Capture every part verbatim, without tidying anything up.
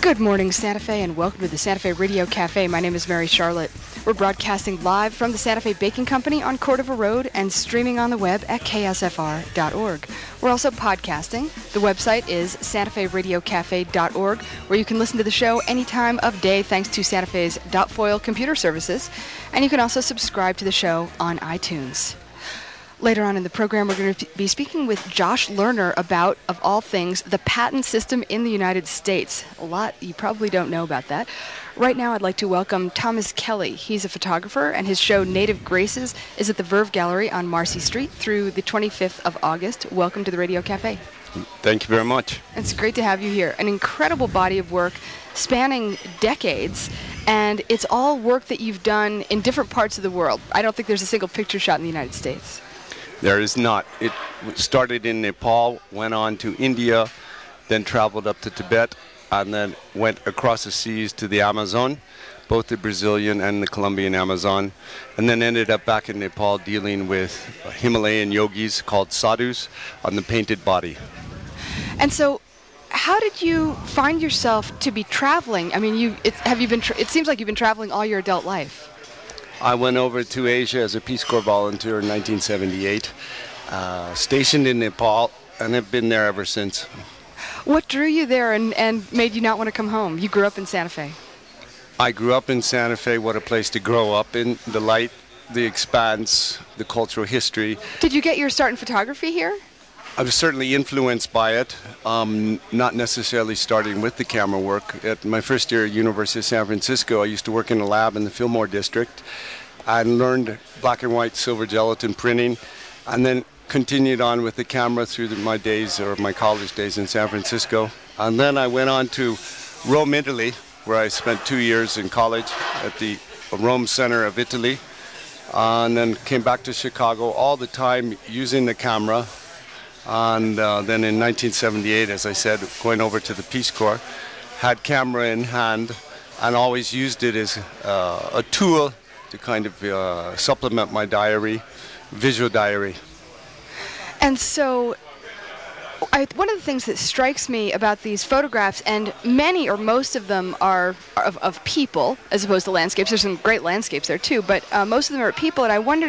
Good morning, Santa Fe, and welcome to the Santa Fe Radio Cafe. My name is Mary Charlotte. We're broadcasting live from the Santa Fe Baking Company on Cordova Road and streaming on the web at K S F R dot org. We're also podcasting. The website is Santa Fe Radio Cafe dot org, where you can listen to the show any time of day thanks to Santa Fe's .foil computer services. And you can also subscribe to the show on iTunes. Later on in the program, we're going to be speaking with Josh Lerner about, of all things, the patent system in the United States. A lot you probably don't know about that. Right now, I'd like to welcome Thomas Kelly. He's a photographer, and his show Native Graces is at the Verve Gallery on Marcy Street through the twenty-fifth of August. Welcome to the Radio Cafe. Thank you very much. It's great to have you here. An incredible body of work spanning decades, and it's all work that you've done in different parts of the world. I don't think there's a single picture shot in the United States. There is not. It started in Nepal, went on to India, then traveled up to Tibet, and then went across the seas to the Amazon, both the Brazilian and the Colombian Amazon, and then ended up back in Nepal dealing with Himalayan yogis called sadhus on the painted body. And so, how did you find yourself to be traveling? I mean, you it, have you been? Tra- it seems like you've been traveling all your adult life. I went over to Asia as a Peace Corps volunteer in nineteen seventy-eight, uh, stationed in Nepal, and have been there ever since. What drew you there and, and made you not want to come home? You grew up in Santa Fe. I grew up in Santa Fe. What a place to grow up in. The light, the expanse, the cultural history. Did you get your start in photography here? I was certainly influenced by it, um, not necessarily starting with the camera work. At my first year at University of San Francisco, I used to work in a lab in the Fillmore district and learned black and white silver gelatin printing, and then continued on with the camera through the, my days, or my college days in San Francisco. And then I went on to Rome, Italy, where I spent two years in college at the Rome Center of Italy, and then came back to Chicago, all the time using the camera. And uh, then in nineteen seventy-eight, as I said, going over to the Peace Corps, had camera in hand and always used it as uh, a tool to kind of uh, supplement my diary, visual diary. And so I, one of the things that strikes me about these photographs, and many or most of them are, are of, of people as opposed to landscapes. There's some great landscapes there too, but uh, most of them are people, and I wondered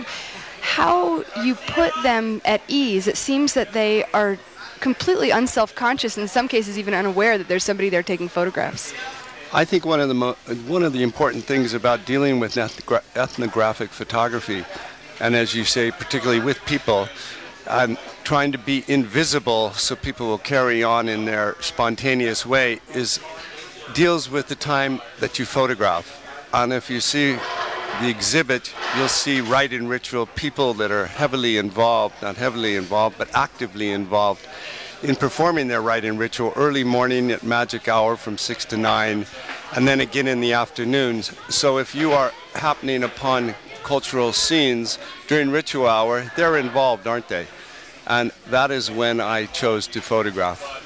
how you put them at ease. It seems that they are completely unself-conscious, in some cases even unaware that there's somebody there taking photographs. I think one of the mo- one of the important things about dealing with ethnogra- ethnographic photography, and as you say, particularly with people, and trying to be invisible so people will carry on in their spontaneous way, is deals with the time that you photograph. And if you see the exhibit, you'll see rite and ritual people that are heavily involved, not heavily involved, but actively involved in performing their rite and ritual early morning at magic hour from six to nine, and then again in the afternoons. So if you are happening upon cultural scenes during ritual hour, they're involved, aren't they? And that is when I chose to photograph.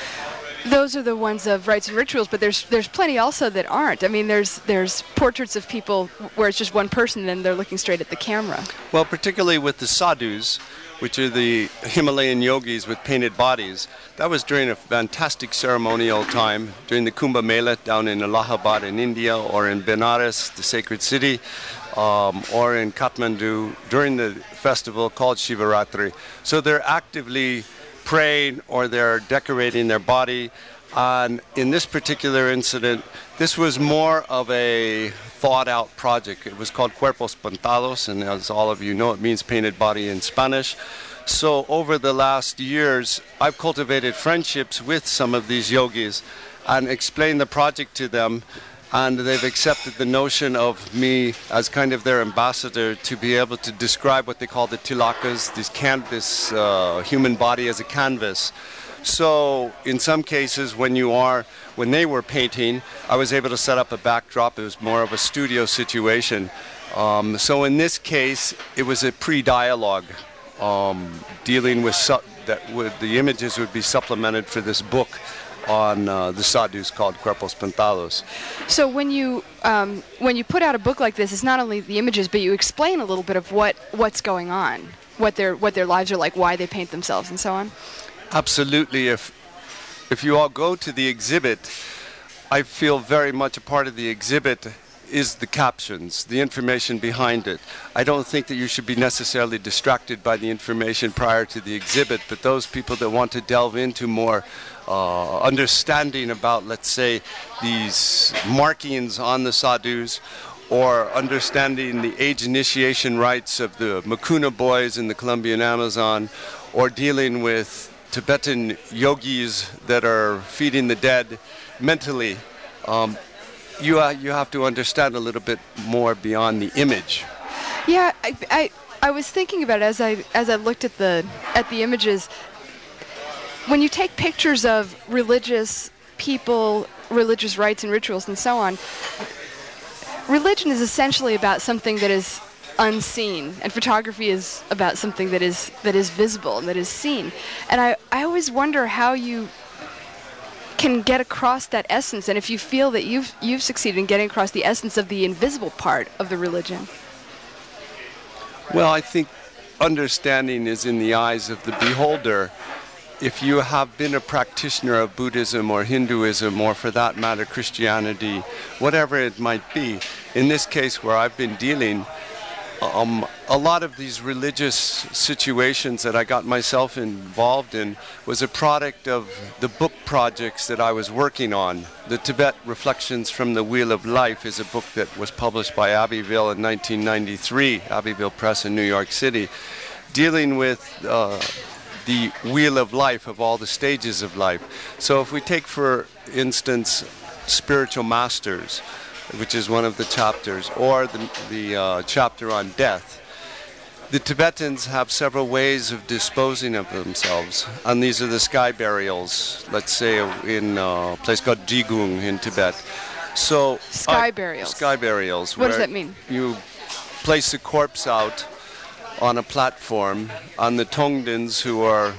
Those are the ones of rites and rituals, but there's there's plenty also that aren't. I mean, there's there's portraits of people where it's just one person and they're looking straight at the camera. Well, particularly with the sadhus, which are the Himalayan yogis with painted bodies. That was during a fantastic ceremonial time, during the Kumbh Mela down in Allahabad in India, or in Benares, the sacred city, um, or in Kathmandu during the festival called Shivaratri. So they're actively praying or they're decorating their body. And in this particular incident, this was more of a thought-out project. It was called Cuerpos Pintados, and as all of you know, it means painted body in Spanish. So over the last years, I've cultivated friendships with some of these yogis and explained the project to them, and they've accepted the notion of me as kind of their ambassador to be able to describe what they call the tilakas, this canvas, uh, human body as a canvas. So in some cases, when you are, when they were painting, I was able to set up a backdrop. It was more of a studio situation. Um, so in this case, it was a pre-dialogue, um, dealing with su- that would, the images would be supplemented for this book on uh, the sadhus called Cuerpos Pintados. So when you um, when you put out a book like this, it's not only the images, but you explain a little bit of what, what's going on, what their what their lives are like, why they paint themselves, and so on. Absolutely. If if you all go to the exhibit, I feel very much a part of the exhibit is the captions, the information behind it. I don't think that you should be necessarily distracted by the information prior to the exhibit, but those people that want to delve into more uh, understanding about, let's say, these markings on the sadhus, or understanding the age initiation rites of the Makuna boys in the Colombian Amazon, or dealing with Tibetan yogis that are feeding the dead mentally, um, You, uh, you have to understand a little bit more beyond the image. Yeah, I, I, I was thinking about it as I as I looked at the at the images. When you take pictures of religious people, religious rites and rituals and so on, religion is essentially about something that is unseen, and photography is about something that is that is visible and that is seen. And I, I always wonder how you can get across that essence, and if you feel that you've you've succeeded in getting across the essence of the invisible part of the religion. Well, I think understanding is in the eyes of the beholder. If you have been a practitioner of Buddhism or Hinduism, or for that matter Christianity, whatever it might be, in this case where I've been dealing, Um, a lot of these religious situations that I got myself involved in was a product of the book projects that I was working on. The Tibet Reflections from the Wheel of Life is a book that was published by Abbeville in nineteen ninety-three, Abbeville Press in New York City, dealing with uh, the Wheel of Life, of all the stages of life. So if we take, for instance, spiritual masters, which is one of the chapters, or the, the uh, chapter on death. The Tibetans have several ways of disposing of themselves, and these are the sky burials, let's say in a place called Jigung in Tibet. So Sky uh, burials. Sky burials. What does that mean? You place the corpse out on a platform, and the Tongdens, who are,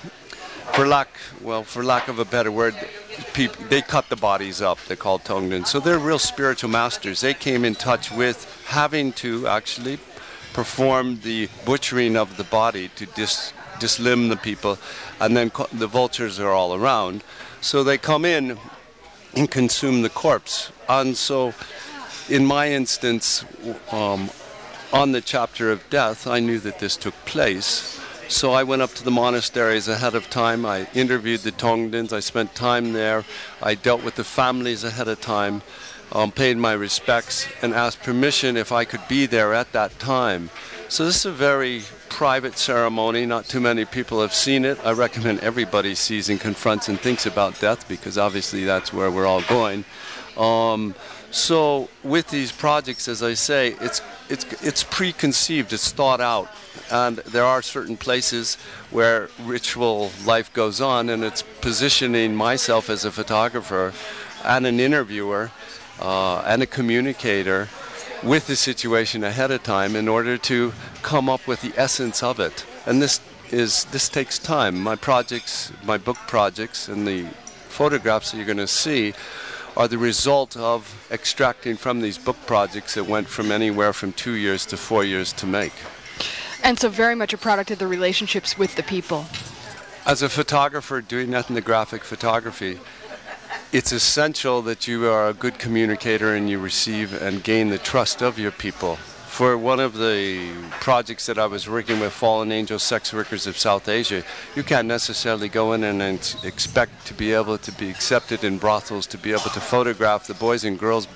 for lack, well, for lack of a better word, people, they cut the bodies up. They're called Tongdens. So they're real spiritual masters. They came in touch with having to actually perform the butchering of the body to dis, dislimb the people, and then co- the vultures are all around. So they come in and consume the corpse. And so, in my instance, um, on the chapter of death, I knew that this took place. So I went up to the monasteries ahead of time. I interviewed the Tongdens. I spent time there. I dealt with the families ahead of time, um, paid my respects, and asked permission if I could be there at that time. So this is a very private ceremony. Not too many people have seen it. I recommend everybody sees and confronts and thinks about death, because obviously that's where we're all going. Um, so with these projects, as I say, it's it's it's preconceived, it's thought out, and there are certain places where ritual life goes on, and it's positioning myself as a photographer and an interviewer uh, and a communicator with the situation ahead of time in order to come up with the essence of it. And this is this takes time. My projects, my book projects, and the photographs that you're going to see are the result of extracting from these book projects that went from anywhere from two years to four years to make. And so very much a product of the relationships with the people. As a photographer doing ethnographic photography, it's essential that you are a good communicator and you receive and gain the trust of your people. For one of the projects that I was working with, Fallen Angel Sex Workers of South Asia, you can't necessarily go in and ex- expect to be able to be accepted in brothels, to be able to photograph the boys and girls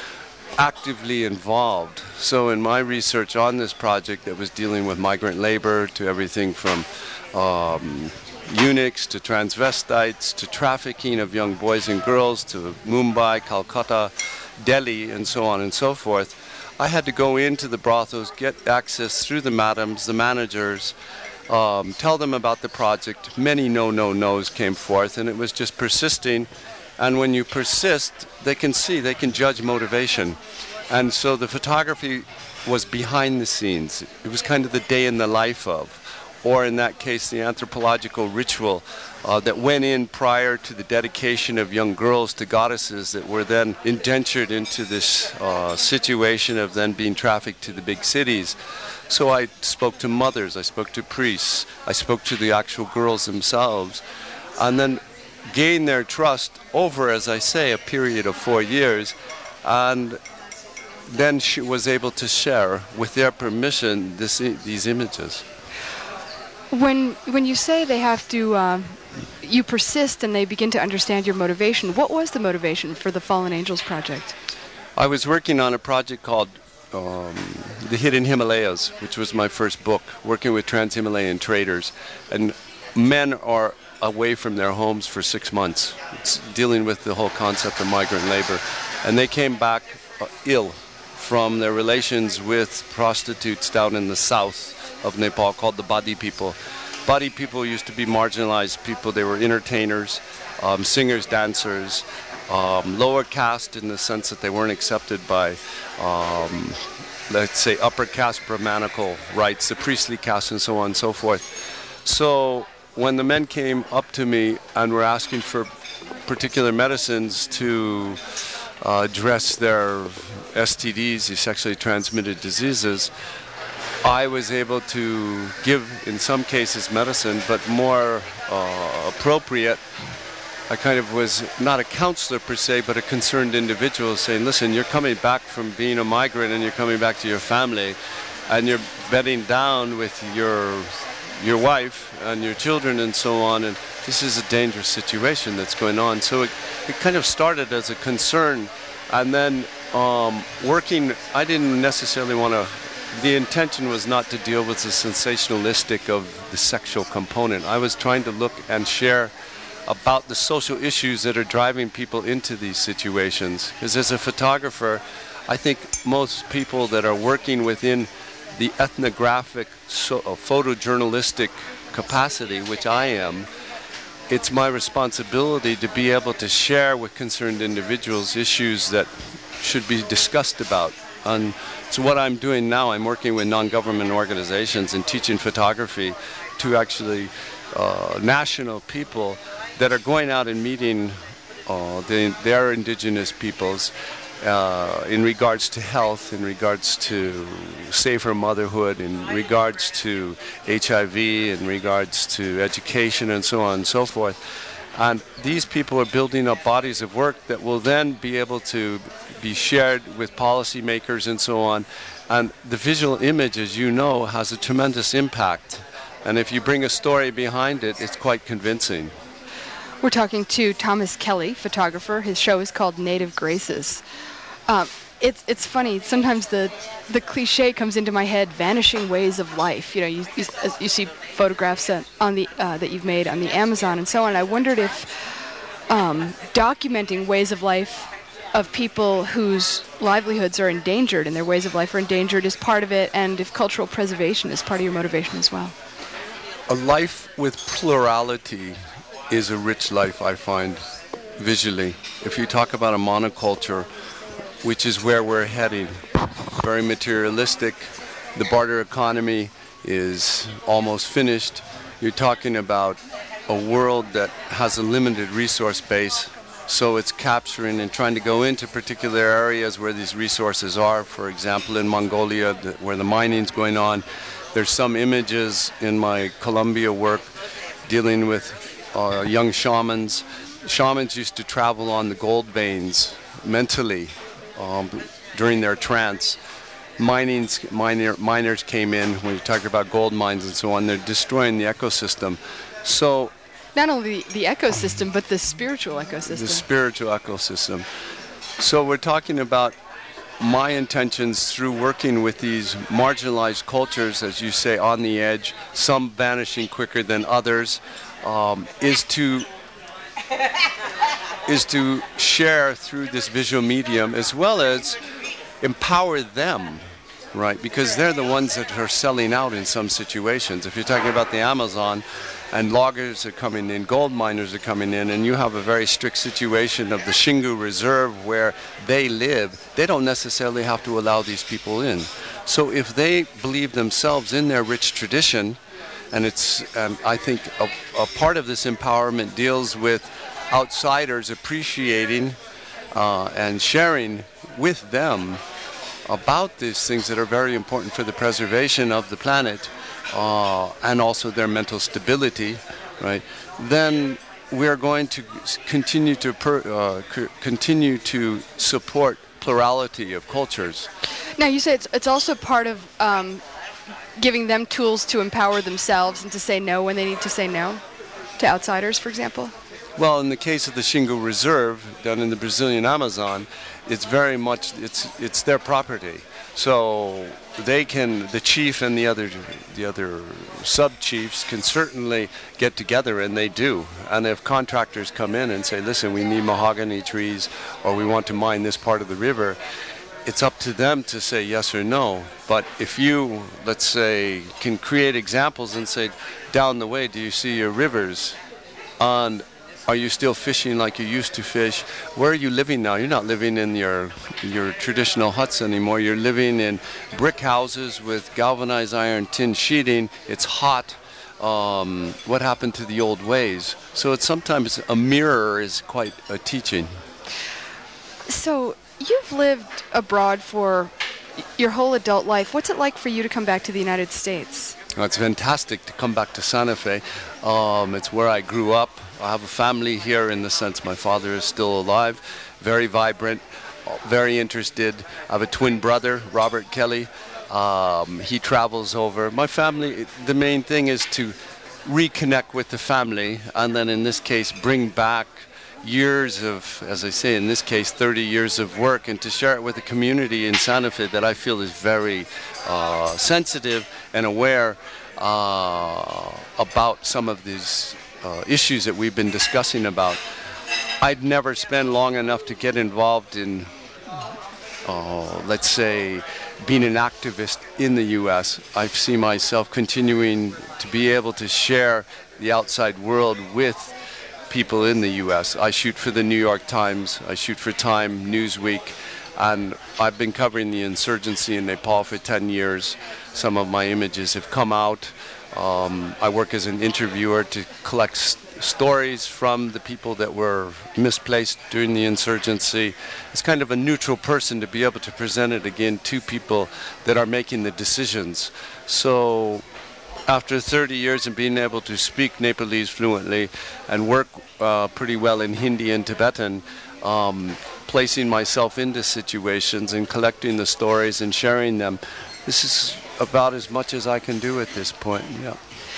actively involved. So in my research on this project that was dealing with migrant labor to everything from um, eunuchs to transvestites to trafficking of young boys and girls to Mumbai, Calcutta, Delhi, and so on and so forth, I had to go into the brothels, get access through the madams, the managers, um, tell them about the project. Many no, no, no's came forth, and it was just persisting. And when you persist, they can see, they can judge motivation. And so the photography was behind the scenes. It was kind of the day in the life of, or in that case, the anthropological ritual uh, that went in prior to the dedication of young girls to goddesses that were then indentured into this uh, situation of then being trafficked to the big cities. So I spoke to mothers, I spoke to priests, I spoke to the actual girls themselves. And then gained their trust over, as I say, a period of four years, and then she was able to share, with their permission, this, these images. When when you say they have to, uh, you persist and they begin to understand your motivation, what was the motivation for the Fallen Angels project? I was working on a project called um, The Hidden Himalayas, which was my first book, working with trans-Himalayan traders. And men are away from their homes for six months. It's dealing with the whole concept of migrant labor. And they came back uh, ill from their relations with prostitutes down in the south of Nepal called the Badi people. Badi people used to be marginalized people. They were entertainers, um, singers, dancers, um, lower caste in the sense that they weren't accepted by, um, let's say, upper caste Brahmanical rights, the priestly caste and so on and so forth. So when the men came up to me and were asking for particular medicines to uh, address their S T Ds, these sexually transmitted diseases, I was able to give, in some cases, medicine, but more uh, appropriate. I kind of was not a counselor per se, but a concerned individual saying, listen, you're coming back from being a migrant and you're coming back to your family and you're bedding down with your your wife and your children and so on, and this is a dangerous situation that's going on. So it, it kind of started as a concern, and then um, working, I didn't necessarily want to, the intention was not to deal with the sensationalistic of the sexual component. I was trying to look and share about the social issues that are driving people into these situations. Because as a photographer, I think most people that are working within the ethnographic, so, uh, photojournalistic capacity, which I am, it's my responsibility to be able to share with concerned individuals issues that should be discussed about. And so what I'm doing now, I'm working with non-government organizations and teaching photography to actually uh, national people that are going out and meeting uh, the, their indigenous peoples uh, in regards to health, in regards to safer motherhood, in regards to H I V, in regards to education and so on and so forth. And these people are building up bodies of work that will then be able to be shared with policymakers and so on. And the visual image, as you know, has a tremendous impact. And if you bring a story behind it, it's quite convincing. We're talking to Thomas Kelly, photographer. His show is called Native Graces. Um, it's it's funny. Sometimes the the cliche comes into my head: vanishing ways of life. You know, you you, you see photographs that, on the uh, that you've made on the Amazon and so on. I wondered if um, documenting ways of life of people whose livelihoods are endangered and their ways of life are endangered is part of it, and if cultural preservation is part of your motivation as well. A life with plurality is a rich life, I find, visually. If you talk about a monoculture, which is where we're heading, very materialistic, the barter economy is almost finished. You're talking about a world that has a limited resource base, so it's capturing and trying to go into particular areas where these resources are. For example, in Mongolia, where the mining's going on, there's some images in my Colombia work dealing with uh, young shamans. Shamans used to travel on the gold veins mentally um, during their trance. Mining's, miner, miners came in, when you talk about gold mines and so on, they're destroying the ecosystem. So not only the ecosystem, but the spiritual ecosystem. The spiritual ecosystem. So we're talking about my intentions through working with these marginalized cultures, as you say, on the edge, some vanishing quicker than others, um, is to is to share through this visual medium, as well as empower them, right? Because they're the ones that are selling out in some situations. If you're talking about the Amazon, and loggers are coming in, gold miners are coming in, and you have a very strict situation of the Xingu Reserve where they live, they don't necessarily have to allow these people in. So if they believe themselves in their rich tradition, and it's, um, I think a, a part of this empowerment deals with outsiders appreciating uh, and sharing with them about these things that are very important for the preservation of the planet, Uh, and also their mental stability, right? Then we're going to continue to per, uh, c- continue to support plurality of cultures. Now, you say it's, it's also part of um, giving them tools to empower themselves and to say no when they need to say no to outsiders, for example? Well, in the case of the Xingu Reserve down in the Brazilian Amazon, it's very much, it's it's their property. So they can, the chief and the other the other sub-chiefs can certainly get together, and they do. And if contractors come in and say, listen, we need mahogany trees, or we want to mine this part of the river, it's up to them to say yes or no. But if you, let's say, can create examples and say, down the way, do you see your rivers? And are you still fishing like you used to fish? Where are you living now? You're not living in your your traditional huts anymore. You're living in brick houses with galvanized iron tin sheeting. It's hot. Um, what happened to the old ways? So it's sometimes a mirror is quite a teaching. So you've lived abroad for your whole adult life. What's it like for you to come back to the United States? Well, it's fantastic to come back to Santa Fe. Um, it's where I grew up. I have a family here in the sense my father is still alive, very vibrant, very interested. I have a twin brother, Robert Kelly. Um, he travels over. My family, the main thing is to reconnect with the family, and then in this case bring back years of, as I say, in this case, thirty years of work, and to share it with the community in Santa Fe that I feel is very uh, sensitive and aware uh, about some of these uh, issues that we've been discussing about. I'd never spend long enough to get involved in, uh, let's say, being an activist in the U S. I see myself continuing to be able to share the outside world with people in the U S. I shoot for the New York Times, I shoot for Time, Newsweek, and I've been covering the insurgency in Nepal for ten years. Some of my images have come out. Um, I work as an interviewer to collect st- stories from the people that were misplaced during the insurgency. It's kind of a neutral person to be able to present it again to people that are making the decisions. So after thirty years of being able to speak Nepalese fluently and work uh, pretty well in Hindi and Tibetan, um, placing myself into situations and collecting the stories and sharing them, this is about as much as I can do at this point. Yeah.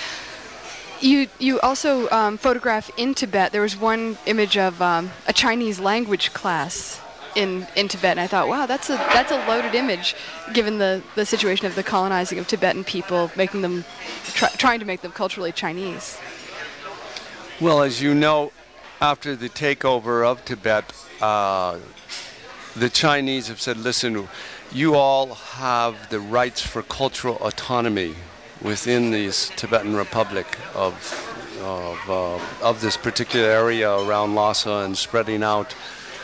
You you also um, photograph in Tibet. There was one image of um, a Chinese language class in, in Tibet, and I thought, wow, that's a that's a loaded image, given the, the situation of the colonizing of Tibetan people, making them try, trying to make them culturally Chinese. Well, as you know, after the takeover of Tibet, uh, the Chinese have said, listen, you all have the rights for cultural autonomy within this Tibetan Republic of of, uh, of this particular area around Lhasa and spreading out.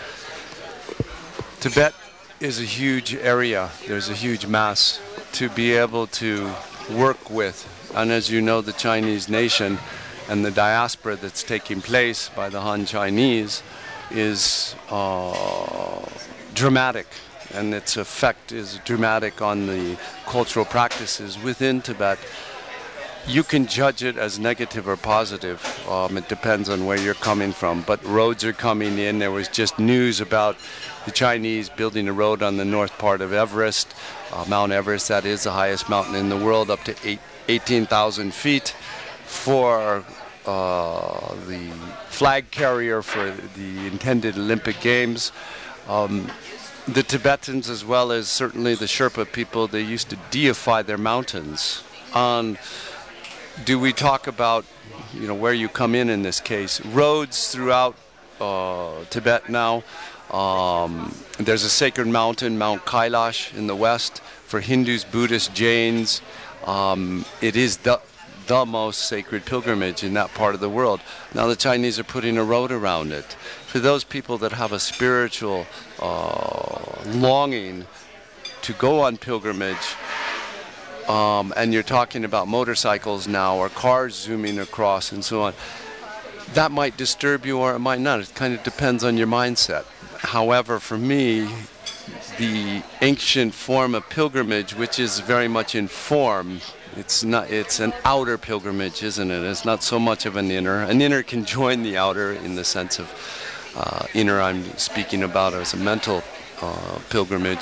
Tibet is a huge area. There's a huge mass to be able to work with. And as you know, the Chinese nation and the diaspora that's taking place by the Han Chinese is uh, dramatic. And its effect is dramatic on the cultural practices within Tibet. You can judge it as negative or positive. Um, it depends on where you're coming from. But roads are coming in. There was just news about the Chinese building a road on the north part of Everest, uh, Mount Everest. That is the highest mountain in the world, up to eight, eighteen thousand feet, for uh, the flag carrier for the intended Olympic Games. Um, The Tibetans, as well as certainly the Sherpa people, they used to deify their mountains. And do we talk about, you know, where you come in in this case? Roads throughout uh, Tibet now. Um, there's a sacred mountain, Mount Kailash, in the west for Hindus, Buddhists, Jains. Um, it is the the most sacred pilgrimage in that part of the world. Now the Chinese are putting a road around it. For those people that have a spiritual uh, longing to go on pilgrimage, um, and you're talking about motorcycles now or cars zooming across and so on, that might disturb you or it might not. It kind of depends on your mindset. However, for me, the ancient form of pilgrimage, which is very much in form, It's not. It's an outer pilgrimage, isn't it? It's not so much of an inner. An inner can join the outer in the sense of uh, inner. I'm speaking about as a mental uh, pilgrimage.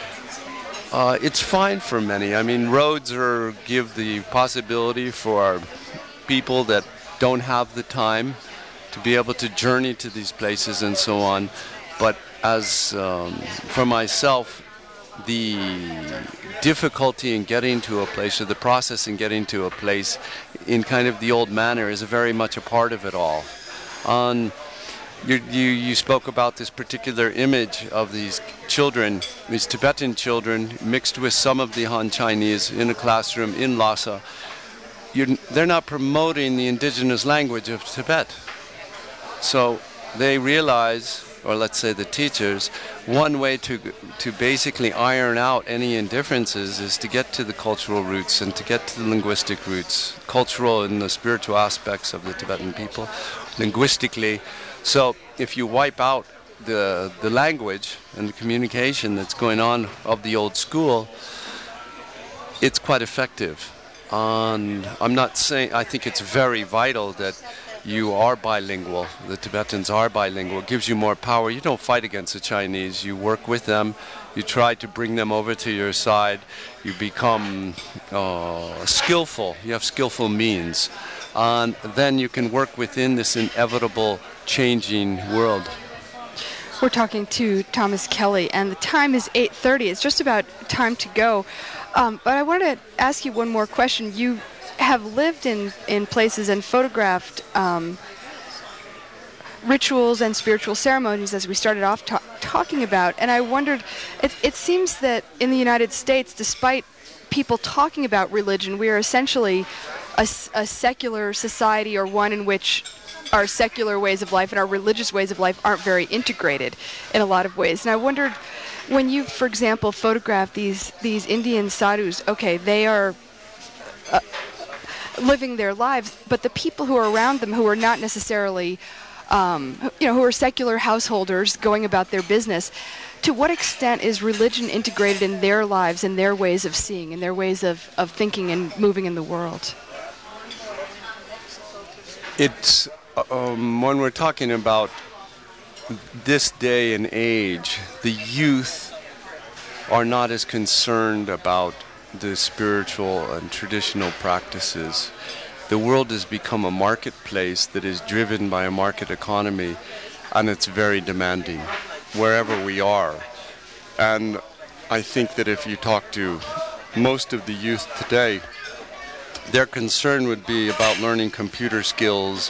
Uh, it's fine for many. I mean, roads are give the possibility for people that don't have the time to be able to journey to these places and so on. But as um, for myself, the difficulty in getting to a place, or the process in getting to a place in kind of the old manner, is very much a part of it all. On You, you, you spoke about this particular image of these children, these Tibetan children, mixed with some of the Han Chinese in a classroom in Lhasa. You're, they're not promoting the indigenous language of Tibet. So they realize, or let's say the teachers, one way to to basically iron out any indifferences is to get to the cultural roots and to get to the linguistic roots, cultural and the spiritual aspects of the Tibetan people, linguistically. So if you wipe out the the language and the communication that's going on of the old school, it's quite effective. Um, I'm not saying, I think it's very vital that you are bilingual, the Tibetans are bilingual. It gives you more power. You don't fight against the Chinese. You work with them. You try to bring them over to your side. You become uh, skillful. You have skillful means. And then you can work within this inevitable changing world. We're talking to Thomas Kelly, and the time is eight thirty. It's just about time to go. Um, but I wanted to ask you one more question. You have lived in, in places and photographed um, rituals and spiritual ceremonies, as we started off ta- talking about. And I wondered, it, it seems that in the United States, despite people talking about religion, we are essentially a, a secular society, or one in which our secular ways of life and our religious ways of life aren't very integrated in a lot of ways. And I wondered, when you, for example, photograph these these Indian sadhus, okay, they are uh, living their lives, but the people who are around them, who are not necessarily, um, you know, who are secular householders going about their business, to what extent is religion integrated in their lives and their ways of seeing and their ways of, of thinking and moving in the world? It's um, when we're talking about this day and age, the youth are not as concerned about the spiritual and traditional practices. The world has become a marketplace that is driven by a market economy, and it's very demanding wherever we are. And I think that if you talk to most of the youth today, their concern would be about learning computer skills,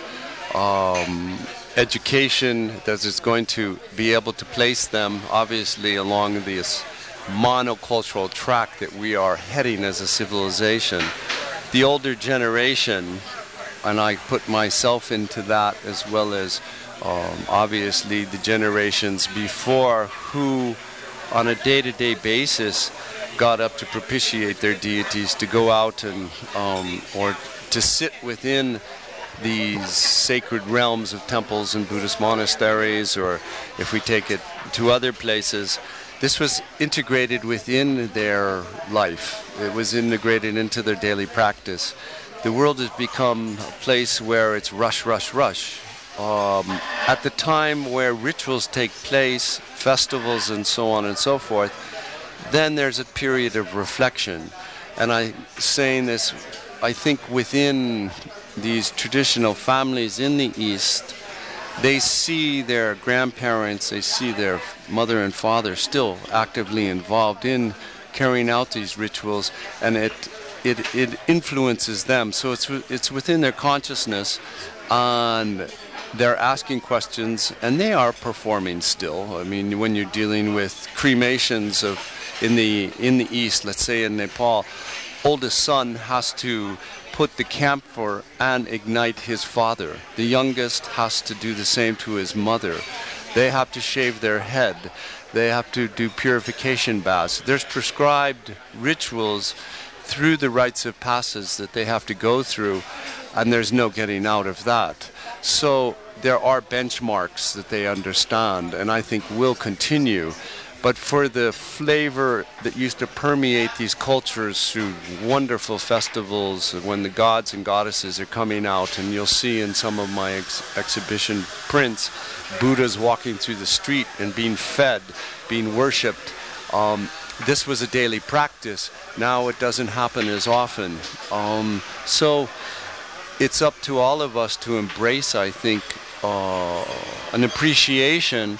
um, education that is going to be able to place them, obviously, along this monocultural track that we are heading as a civilization. The older generation, and I put myself into that, as well as um, obviously the generations before, who on a day-to-day basis got up to propitiate their deities, to go out and um, or to sit within these sacred realms of temples and Buddhist monasteries, or if we take it to other places, this was integrated within their life. It was integrated into their daily practice. The world has become a place where it's rush, rush, rush. Um, at the time where rituals take place, festivals and so on and so forth, then there's a period of reflection. And I'm saying this, I think within these traditional families in the East, they see their grandparents, they see their mother and father still actively involved in carrying out these rituals, and it it, it influences them. So it's it's within their consciousness, and they're asking questions, and they are performing still. I mean, when you're dealing with cremations of in the in the East, let's say in Nepal, oldest son has to put the camphor and ignite his father. The youngest has to do the same to his mother. They have to shave their head. They have to do purification baths. There's prescribed rituals through the rites of passage that they have to go through, and there's no getting out of that. So there are benchmarks that they understand, and I think will continue. but for the flavor that used to permeate these cultures through wonderful festivals when the gods and goddesses are coming out. And you'll see in some of my ex- exhibition prints, Buddhas walking through the street and being fed, being worshipped. Um, this was a daily practice. Now it doesn't happen as often. Um, so it's up to all of us to embrace, I think, uh, an appreciation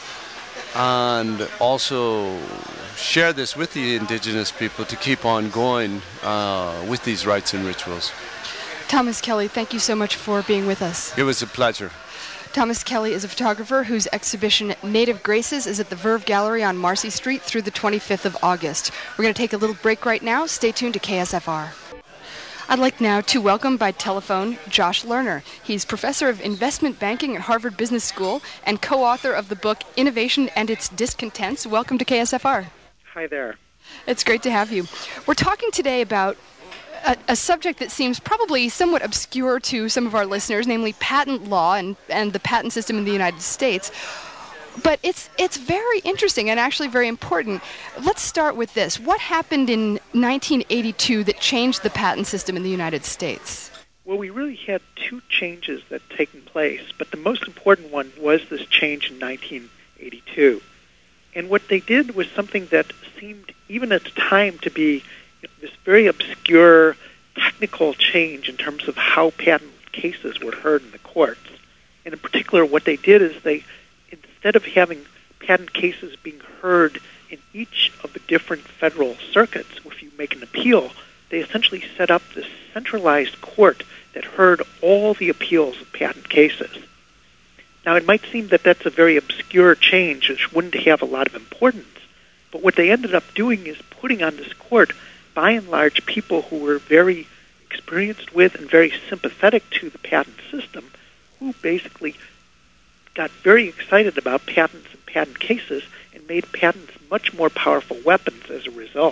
and also share this with the indigenous people to keep on going uh, with these rites and rituals. Thomas Kelly, thank you so much for being with us. It was a pleasure. Thomas Kelly is a photographer whose exhibition Native Graces is at the Verve Gallery on Marcy Street through the twenty-fifth of August. We're going to take a little break right now. Stay tuned to K S F R. I'd like now to welcome by telephone Josh Lerner. He's professor of investment banking at Harvard Business School and co-author of the book Innovation and Its Discontents. Welcome to K S F R. Hi there. It's great to have you. We're talking today about a, a subject that seems probably somewhat obscure to some of our listeners, namely patent law and, and the patent system in the United States. But it's it's very interesting and actually very important. Let's start with this. What happened in nineteen eighty-two that changed the patent system in the United States? Well, we really had two changes that had taken place, but the most important one was this change in nineteen eighty-two. And what they did was something that seemed, even at the time, to be this very obscure technical change in terms of how patent cases were heard in the courts. And in particular, what they did is they, instead of having patent cases being heard in each of the different federal circuits, if you make an appeal, they essentially set up this centralized court that heard all the appeals of patent cases. Now, it might seem that that's a very obscure change, which wouldn't have a lot of importance, but what they ended up doing is putting on this court, by and large, people who were very experienced with and very sympathetic to the patent system, who basically got very excited about patents and patent cases and made patents much more powerful weapons as a result.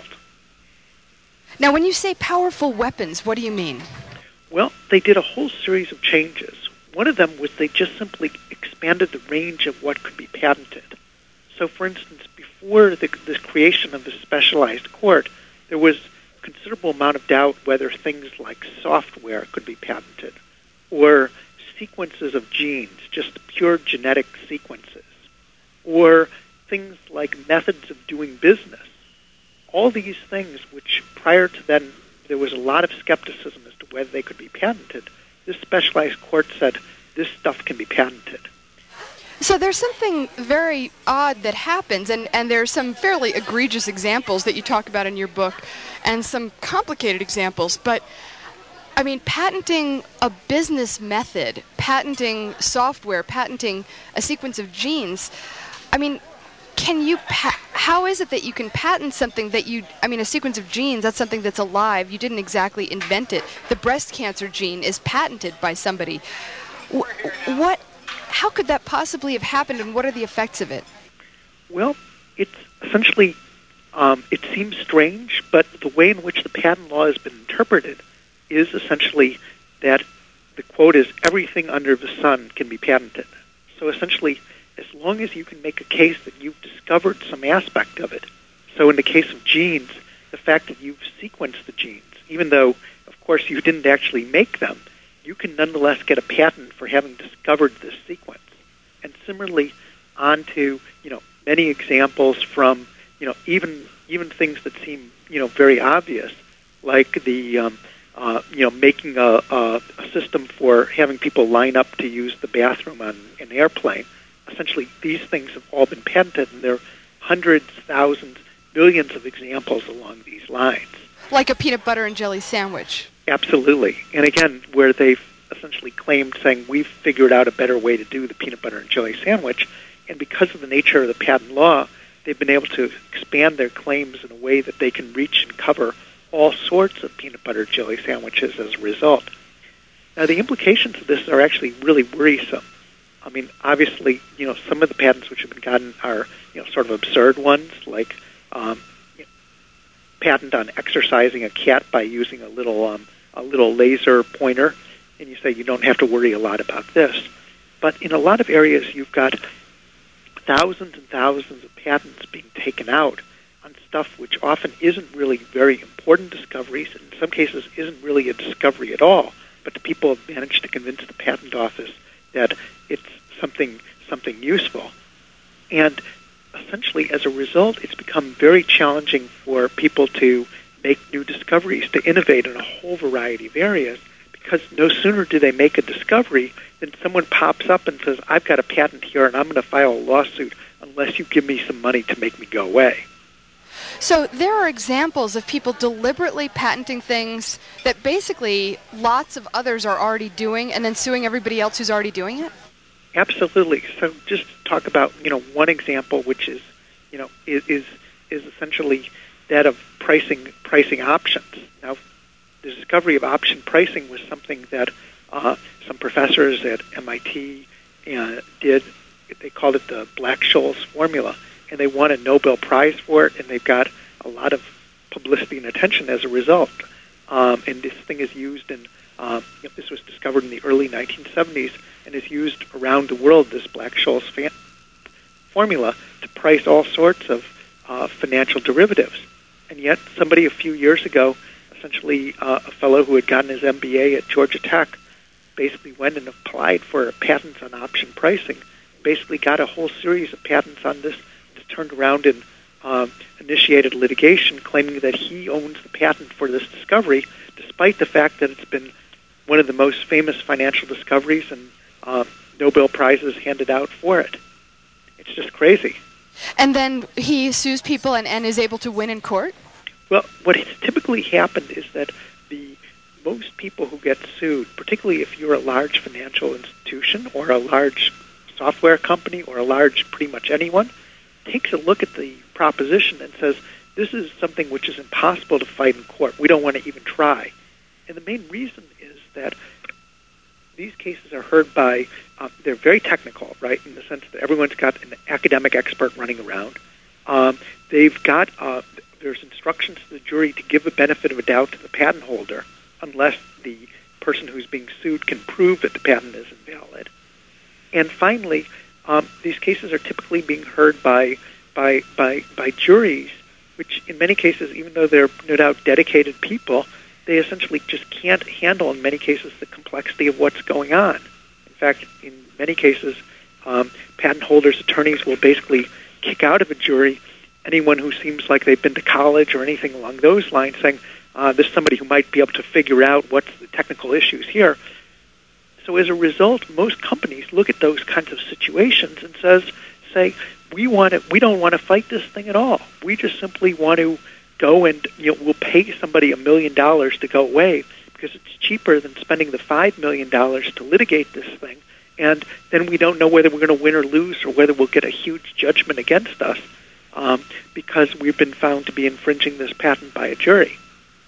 Now, when you say powerful weapons, what do you mean? Well, they did a whole series of changes. One of them was they just simply expanded the range of what could be patented. So, for instance, before the, the creation of the specialized court, there was a considerable amount of doubt whether things like software could be patented, or sequences of genes, just pure genetic sequences, or things like methods of doing business. All these things, which prior to then there was a lot of skepticism as to whether they could be patented, this specialized court said this stuff can be patented. So there's something very odd that happens, and, and there's some fairly egregious examples that you talk about in your book, and some complicated examples, but I mean, patenting a business method, patenting software, patenting a sequence of genes, I mean, can you, pa- how is it that you can patent something that you, I mean, a sequence of genes, that's something that's alive, you didn't exactly invent it. The breast cancer gene is patented by somebody. What, how could that possibly have happened, and what are the effects of it? Well, it's essentially, um, it seems strange, but the way in which the patent law has been interpreted is essentially that the quote is, everything under the sun can be patented. So essentially, as long as you can make a case that you've discovered some aspect of it. So in the case of genes, the fact that you've sequenced the genes, even though, of course, you didn't actually make them, you can nonetheless get a patent for having discovered this sequence. And similarly, on to, you know, many examples from, you know, even even things that seem, you know, very obvious, like the, um, uh, you know, making a, a, a system for having people line up to use the bathroom on an airplane. Essentially, these things have all been patented, and there are hundreds, thousands, billions of examples along these lines. Like a peanut butter and jelly sandwich. Absolutely. And again, where they've essentially claimed saying, we've figured out a better way to do the peanut butter and jelly sandwich, and because of the nature of the patent law, they've been able to expand their claims in a way that they can reach and cover all sorts of peanut butter and jelly sandwiches as a result. Now, the implications of this are actually really worrisome. I mean, obviously, you know, some of the patents which have been gotten are, you know, sort of absurd ones, like um, you know, patent on exercising a cat by using a little um, a little laser pointer, and you say you don't have to worry a lot about this. But in a lot of areas, you've got thousands and thousands of patents being taken out on stuff which often isn't really very important discoveries, and in some cases isn't really a discovery at all, but the people have managed to convince the patent office that it's something something useful. And essentially, as a result, it's become very challenging for people to make new discoveries, to innovate in a whole variety of areas, because no sooner do they make a discovery than someone pops up and says, I've got a patent here and I'm going to file a lawsuit unless you give me some money to make me go away. So there are examples of people deliberately patenting things that basically lots of others are already doing and then suing everybody else who's already doing it? Absolutely. So just talk about, you know, one example, which is, you know, is is, is essentially that of pricing pricing options. Now, the discovery of option pricing was something that uh, some professors at M I T uh, did. They called it the Black-Scholes formula, and they won a Nobel Prize for it, and they've got a lot of publicity and attention as a result. Um, and this thing is used in, um, you know, this was discovered in the early nineteen seventies and is used around the world, this Black-Scholes fa- formula, to price all sorts of uh, financial derivatives. And yet somebody a few years ago, essentially uh, a fellow who had gotten his M B A at Georgia Tech, basically went and applied for patents on option pricing, basically got a whole series of patents on this, turned around and um, initiated litigation claiming that he owns the patent for this discovery, despite the fact that it's been one of the most famous financial discoveries and uh, Nobel Prizes handed out for it. It's just crazy. And then he sues people and, and is able to win in court? Well, what has typically happened is that the most people who get sued, particularly if you're a large financial institution or a large software company or a large pretty much anyone, takes a look at the proposition and says, this is something which is impossible to fight in court. We don't want to even try. And the main reason is that these cases are heard by, uh, they're very technical, right, in the sense that everyone's got an academic expert running around. Um, they've got, uh, there's instructions to the jury to give the benefit of a doubt to the patent holder unless the person who's being sued can prove that the patent is invalid. And finally, um, these cases are typically being heard by, by, by, by juries, which in many cases, even though they're no doubt dedicated people, they essentially just can't handle, in many cases, the complexity of what's going on. In fact, in many cases, um, patent holders' attorneys will basically kick out of a jury anyone who seems like they've been to college or anything along those lines, saying, uh, there's somebody who might be able to figure out what's the technical issues here. So as a result, most companies look at those kinds of situations and says, say, we want to, we don't want to fight this thing at all. We just simply want to go and, you know, we'll pay somebody a million dollars to go away because it's cheaper than spending the five million dollars to litigate this thing. And then we don't know whether we're going to win or lose or whether we'll get a huge judgment against us um, because we've been found to be infringing this patent by a jury.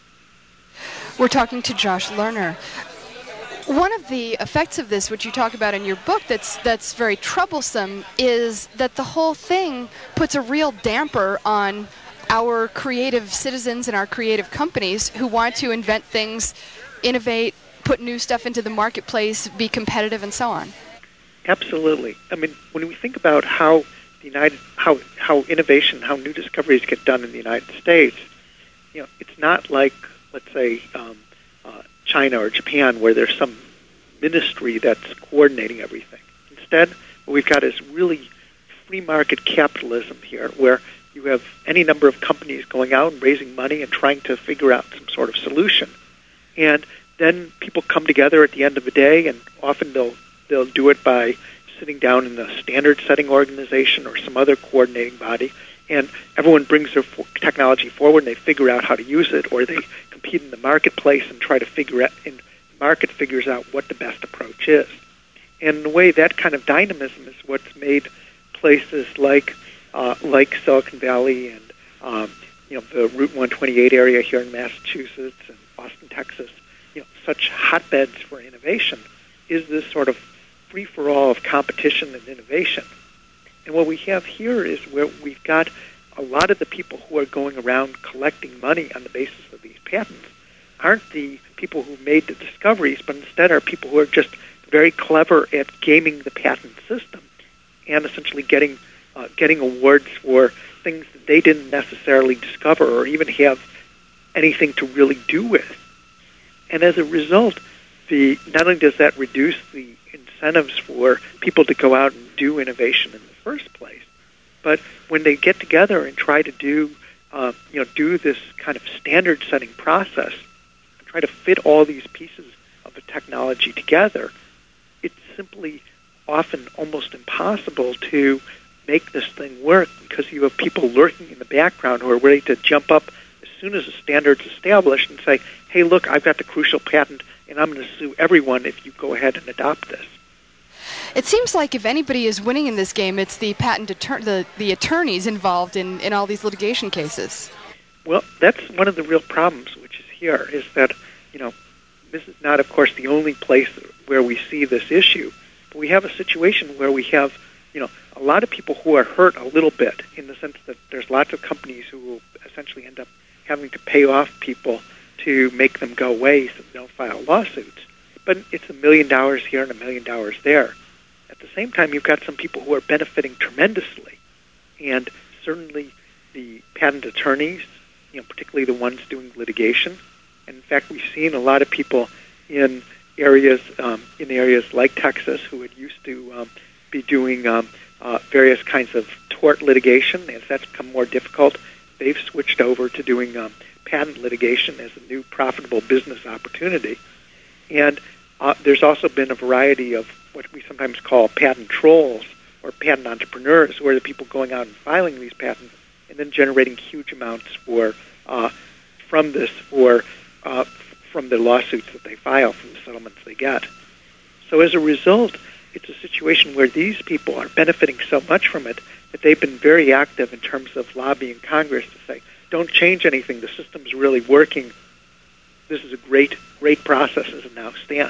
We're talking to Josh Lerner. One of the effects of this, which you talk about in your book, that's that's very troublesome, is that the whole thing puts a real damper on our creative citizens and our creative companies who want to invent things, innovate, put new stuff into the marketplace, be competitive, and so on. Absolutely. I mean, when we think about how the United, how how innovation, how new discoveries get done in the United States, you know, it's not like, let's say, um, uh, China or Japan, where there's some ministry that's coordinating everything. Instead, what we've got is really free market capitalism here, where you have any number of companies going out and raising money and trying to figure out some sort of solution. And then people come together at the end of the day, and often they'll they'll do it by sitting down in a standard-setting organization or some other coordinating body, and everyone brings their technology forward and they figure out how to use it, or they compete in the marketplace and try to figure out, and the market figures out what the best approach is. And in a way, that kind of dynamism is what's made places like uh, like Silicon Valley and um, you know the Route one twenty-eight area here in Massachusetts and Austin, Texas, you know, such hotbeds for innovation. Is this sort of free-for-all of competition and innovation? And what we have here is where we've got a lot of the people who are going around collecting money on the basis of these patents aren't the people who made the discoveries, but instead are people who are just very clever at gaming the patent system and essentially getting uh, getting awards for things that they didn't necessarily discover or even have anything to really do with. And as a result, the not only does that reduce the incentives for people to go out and do innovation in the first place, but when they get together and try to do, uh, you know, do this kind of standard-setting process, try to fit all these pieces of the technology together, it's simply often almost impossible to make this thing work because you have people lurking in the background who are ready to jump up as soon as the standard's established and say, hey, look, I've got the crucial patent, and I'm going to sue everyone if you go ahead and adopt this. It seems like if anybody is winning in this game, it's the patent attor- the, the attorneys involved in, in all these litigation cases. Well, that's one of the real problems, which is here, is that, you know, this is not, of course, the only place where we see this issue. But we have a situation where we have, you know, a lot of people who are hurt a little bit in the sense that there's lots of companies who will essentially end up having to pay off people to make them go away so they don't file lawsuits. But it's a million dollars here and a million dollars there. At the same time, you've got some people who are benefiting tremendously. And certainly the patent attorneys, you know, particularly the ones doing litigation. And in fact, we've seen a lot of people in areas um, in areas like Texas who had used to um, be doing um, uh, various kinds of tort litigation. As that's become more difficult, they've switched over to doing um, patent litigation as a new profitable business opportunity. And uh, there's also been a variety of what we sometimes call patent trolls or patent entrepreneurs, who are the people going out and filing these patents and then generating huge amounts for uh, from this for uh, from the lawsuits that they file, from the settlements they get. So as a result, it's a situation where these people are benefiting so much from it that they've been very active in terms of lobbying Congress to say, don't change anything, the system's really working. This is a great, great process as it now stands.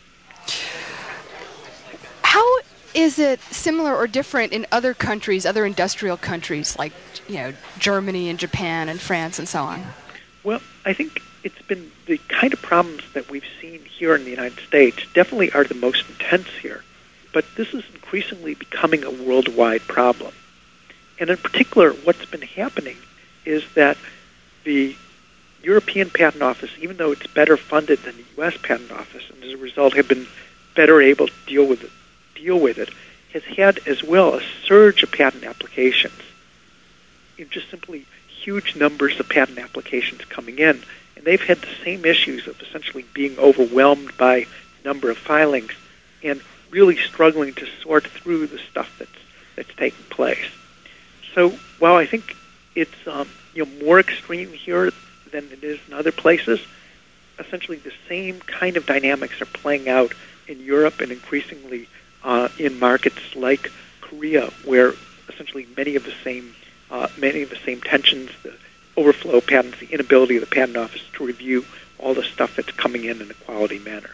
How is it similar or different in other countries, other industrial countries like, you know, Germany and Japan and France and so on? Well, I think it's been the kind of problems that we've seen here in the United States definitely are the most intense here. But this is increasingly becoming a worldwide problem. And in particular, what's been happening is that the European Patent Office, even though it's better funded than the U S Patent Office, and as a result have been better able to deal with it, deal with it, has had as well a surge of patent applications. In just simply huge numbers of patent applications coming in, and they've had the same issues of essentially being overwhelmed by the number of filings and really struggling to sort through the stuff that's that's taking place. So while I think it's um, you know more extreme here than it is in other places, essentially the same kind of dynamics are playing out in Europe and increasingly uh, in markets like Korea, where essentially many of the same uh, many of the same tensions, the overflow of patents, the inability of the patent office to review all the stuff that's coming in in a quality manner.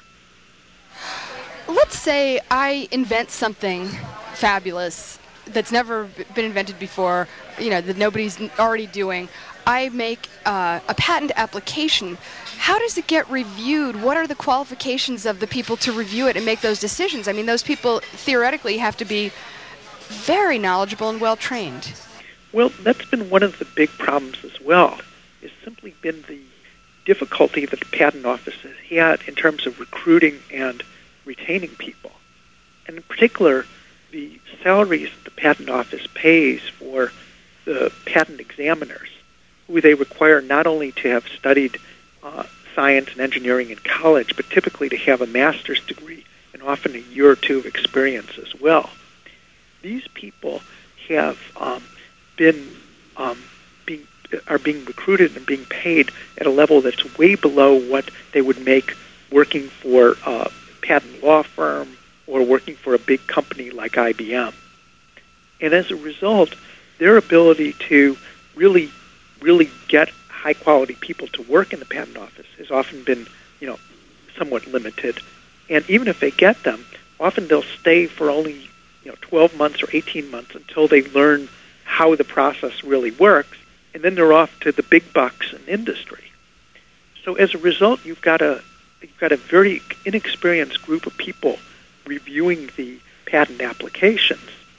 Let's say I invent something fabulous that's never been invented before, you know, that nobody's already doing. I make uh, a patent application. How does it get reviewed? What are the qualifications of the people to review it and make those decisions? I mean, those people theoretically have to be very knowledgeable and well-trained. Well, that's been one of the big problems as well. It's simply been the difficulty that the Patent Office has had in terms of recruiting and retaining people. And in particular, the salaries that the Patent Office pays for the patent examiners, who they require not only to have studied uh, science and engineering in college, but typically to have a master's degree and often a year or two of experience as well. These people have um, been um, being are being recruited and being paid at a level that's way below what they would make working for a patent law firm or working for a big company like I B M. And as a result, their ability to really, really get high-quality people to work in the patent office has often been, you know, somewhat limited. And even if they get them, often they'll stay for only, you know, twelve months or eighteen months until they learn how the process really works, and then they're off to the big bucks in industry. So as a result, you've got a you've got a very inexperienced group of people reviewing the patent applications.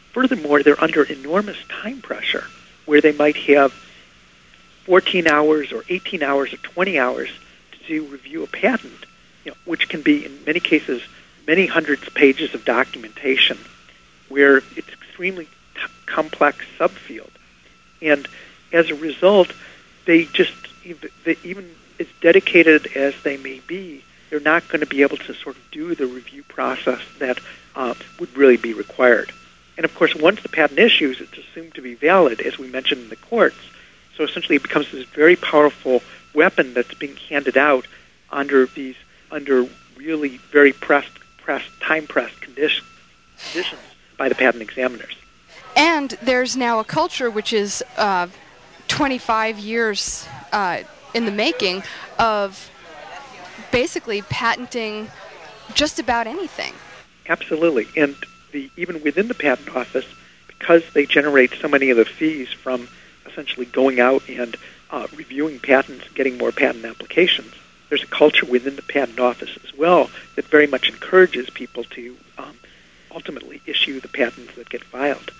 furthermore, they're under enormous time pressure, where they might have fourteen hours or eighteen hours or twenty hours to review a patent, you know, which can be, in many cases, many hundreds of pages of documentation, where it's extremely t- complex subfield. And as a result, they just, they, even as dedicated as they may be, they're not going to be able to sort of do the review process that uh, would really be required. And of course, once the patent issues, it's assumed to be valid, as we mentioned in the courts. So essentially, it becomes this very powerful weapon that's being handed out under these under really very pressed, pressed, time-pressed condition, conditions by the patent examiners. And there's now a culture which is uh, twenty-five years uh, in the making of basically patenting just about anything. Absolutely. And the, even within the patent office, because they generate so many of the fees from essentially going out and uh, reviewing patents, getting more patent applications, there's a culture within the patent office as well that very much encourages people to um, ultimately issue the patents that get filed.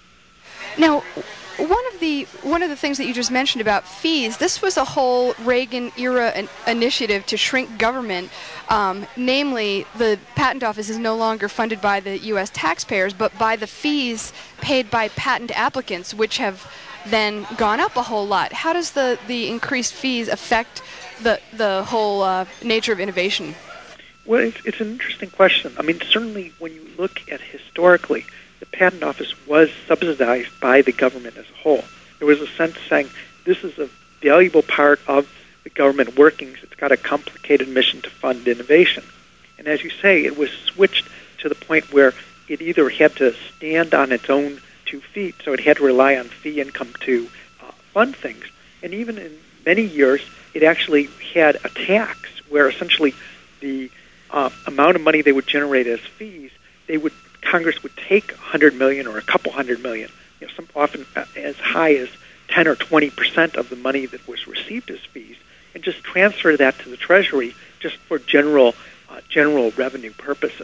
Now, one of the one of the things that you just mentioned about fees, this was a whole Reagan-era in- initiative to shrink government. Um, namely, the patent office is no longer funded by the U S taxpayers, but by the fees paid by patent applicants, which have then gone up a whole lot. How does the, the increased fees affect the the whole uh, nature of innovation? Well, it's, it's an interesting question. I mean, certainly when you look at historically, the patent office was subsidized by the government as a whole. There was a sense saying this is a valuable part of the government workings. It's got a complicated mission to fund innovation. And as you say, it was switched to the point where it either had to stand on its own two feet, so it had to rely on fee income to uh, fund things. And even in many years, it actually had a tax where essentially the uh, amount of money they would generate as fees, they would Congress would take a hundred million or a couple hundred million, you know, some often as high as ten or twenty percent of the money that was received as fees, and just transfer that to the Treasury just for general uh, general revenue purposes.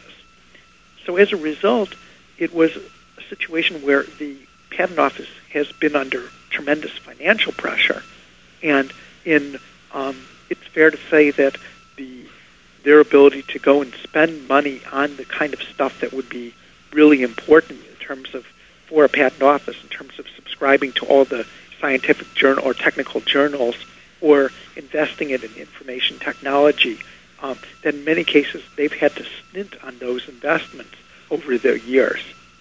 So as a result, it was a situation where the patent office has been under tremendous financial pressure, and in um, it's fair to say that the their ability to go and spend money on the kind of stuff that would be really important in terms of, for a patent office, in terms of subscribing to all the scientific journal or technical journals, or investing it in information technology, um, that in many cases they've had to stint on those investments over the years.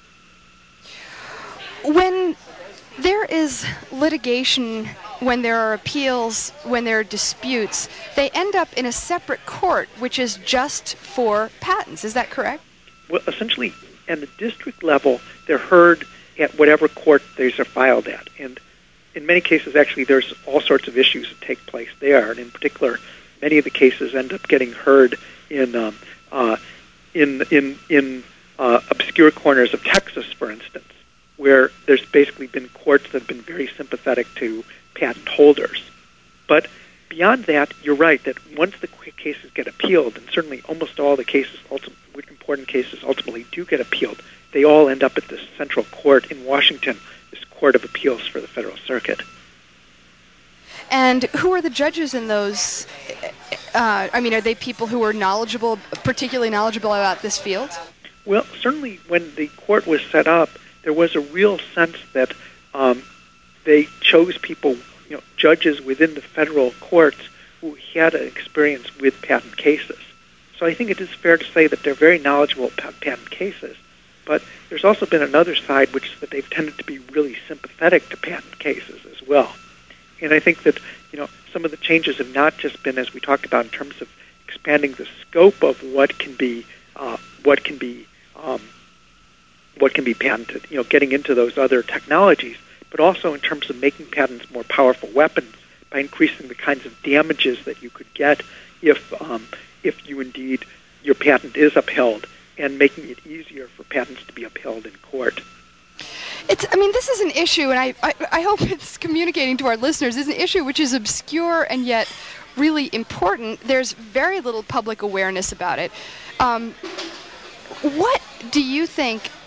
When there is litigation, when there are appeals, when there are disputes, they end up in a separate court, which is just for patents. Is that correct? Well, essentially, at the district level, they're heard at whatever court these are filed at. And in many cases, actually, there's all sorts of issues that take place there. And in particular, many of the cases end up getting heard in um, uh, in in in uh, obscure corners of Texas, for instance, where there's basically been courts that have been very sympathetic to patent holders. But beyond that, you're right that once the cases get appealed, and certainly almost all the cases, ultimately, important cases ultimately do get appealed, they all end up at this central court in Washington, this Court of Appeals for the Federal Circuit. And who are the judges in those? Uh, I mean, are they people who are knowledgeable, particularly knowledgeable about this field? Well, certainly when the court was set up, there was a real sense that um, they chose people, you know, judges within the federal courts who had an experience with patent cases. So I think it is fair to say that they're very knowledgeable about patent cases. But there's also been another side, which is that they've tended to be really sympathetic to patent cases as well. And I think that, you know, some of the changes have not just been, as we talked about, in terms of expanding the scope of what can be, uh, what can be, um, what can be patented. You know, getting into those other technologies, but also in terms of making patents more powerful weapons by increasing the kinds of damages that you could get if, um, if you indeed your patent is upheld, and making it easier for patents to be upheld in court. It's, I mean, this is an issue, and I, I, I hope it's communicating to our listeners, it's an issue which is obscure and yet really important. There's very little public awareness about it. Um, what do you think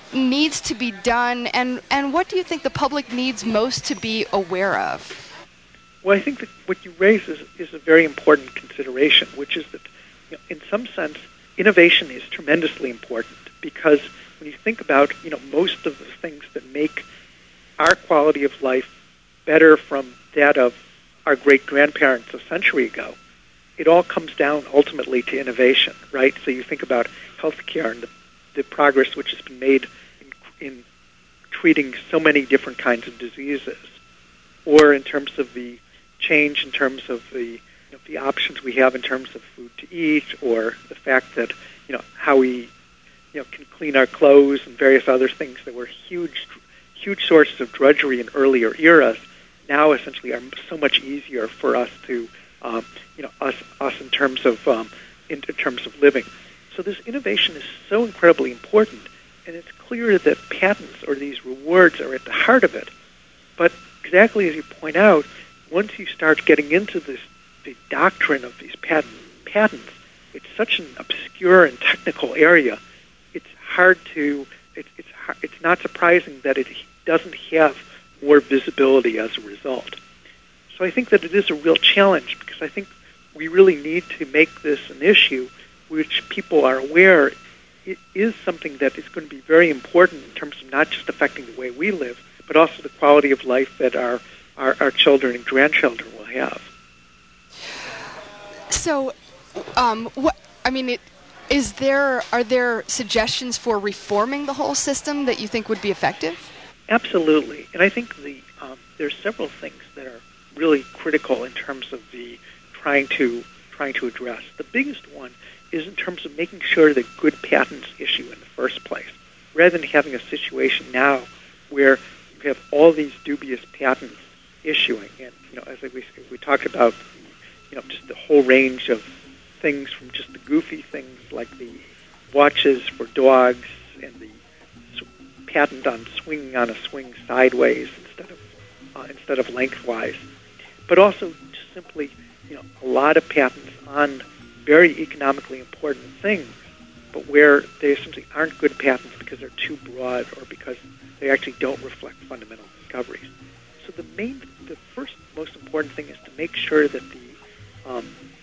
needs to be done, and, and what do you think the public needs most to be aware of? Well, I think that what you raise is, is a very important consideration, which is that, you know, in some sense, innovation is tremendously important, because when you think about, you know, most of the things that make our quality of life better from that of our great-grandparents a century ago, it all comes down ultimately to innovation, right? So you think about healthcare and the, the progress which has been made in, in treating so many different kinds of diseases, or in terms of the change in terms of the, you know, the options we have in terms of food to eat, or the fact that, you know, how we, you know, can clean our clothes and various other things that were huge, huge sources of drudgery in earlier eras, now essentially are so much easier for us to, um, you know, us us in terms of um, in, in terms of living. So this innovation is so incredibly important, and it's clear that patents or these rewards are at the heart of it. But exactly as you point out, once you start getting into this, the doctrine of these patent, patents, it's such an obscure and technical area. It's hard to. It's it's hard, it's not surprising that it doesn't have more visibility as a result. So I think that it is a real challenge, because I think we really need to make this an issue which people are aware it is something that is going to be very important in terms of not just affecting the way we live, but also the quality of life that our Our, our children and grandchildren will have. So, um, what I mean, it, is there are there suggestions for reforming the whole system that you think would be effective? Absolutely, and I think the um, there's several things that are really critical in terms of the trying to trying to address. The biggest one is in terms of making sure that good patents issue in the first place, rather than having a situation now where you have all these dubious patents issuing. And, you know, as we, we talked about, you know, just the whole range of things, from just the goofy things like the watches for dogs and the patent on swinging on a swing sideways instead of uh, instead of lengthwise, but also just simply, you know, a lot of patents on very economically important things, but where they essentially aren't good patents because they're too broad or because they actually don't reflect fundamental discoveries. So the main, the first most important thing is to make sure that the um,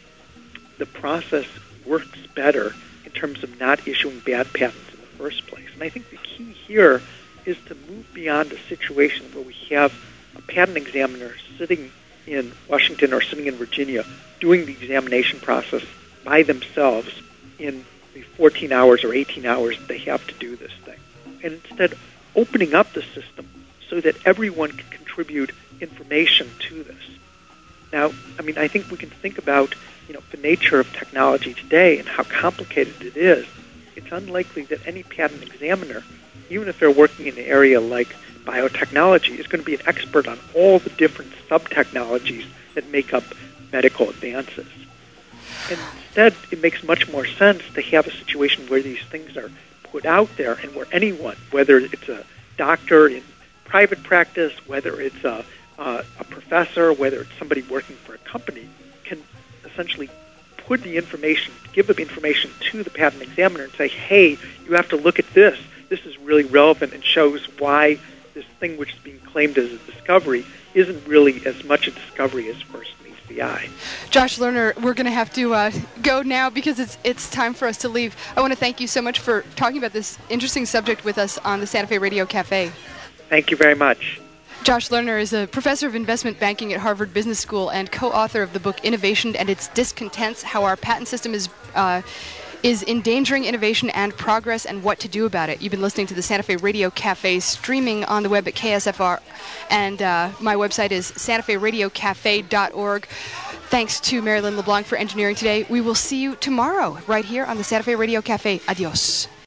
the process works better in terms of not issuing bad patents in the first place. And I think the key here is to move beyond a situation where we have a patent examiner sitting in Washington or sitting in Virginia doing the examination process by themselves in the fourteen hours or eighteen hours they have to do this thing. And instead opening up the system so that everyone can contribute information to this. Now, I mean, I think we can think about, you know, the nature of technology today and how complicated it is. It's unlikely that any patent examiner, even if they're working in an area like biotechnology, is going to be an expert on all the different sub-technologies that make up medical advances. And instead, it makes much more sense to have a situation where these things are put out there and where anyone, whether it's a doctor in private practice, whether it's a, uh, a professor, whether it's somebody working for a company, can essentially put the information, give the information to the patent examiner and say, hey, you have to look at this. This is really relevant and shows why this thing which is being claimed as a discovery isn't really as much a discovery as first meets the eye. Josh Lerner, we're going to have to uh, go now because it's it's time for us to leave. I want to thank you so much for talking about this interesting subject with us on the Santa Fe Radio Cafe. Thank you very much. Josh Lerner is a professor of investment banking at Harvard Business School and co-author of the book Innovation and Its Discontents, How Our Patent System is uh, is Endangering Innovation and Progress and What to Do About It. You've been listening to the Santa Fe Radio Cafe, streaming on the web at K S F R, and uh, my website is santa fe radio cafe dot org. Thanks to Marilyn LeBlanc for engineering today. We will see you tomorrow right here on the Santa Fe Radio Cafe. Adios.